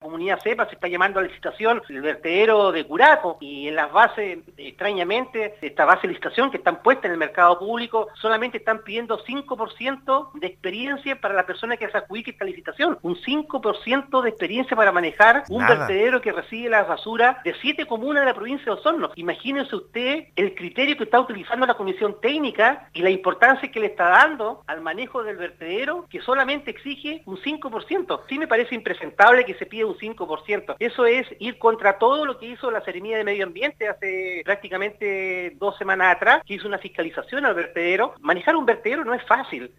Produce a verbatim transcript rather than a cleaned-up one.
comunidad sepa, se está llamando a licitación el vertedero de Curaco, y en las bases, extrañamente, esta base de licitación que están puestas en el mercado público, solamente están pidiendo cinco por ciento de experiencia para la persona que se adjudique esta licitación, un cinco por ciento de experiencia para manejar un Nada. vertedero que recibe la basura de siete comunas de la provincia de Osorno. Imagínense usted el criterio que está utilizando la comisión técnica y la importancia que le está dando al manejo del vertedero, que solamente exige un cinco por ciento. Sí me parece impresentable que se pida un cinco por ciento. Eso es ir contra todo lo que hizo la Seremía de Medio Ambiente hace prácticamente dos semanas atrás, que hizo una fiscalización al vertedero. Manejar un vertedero no es fácil.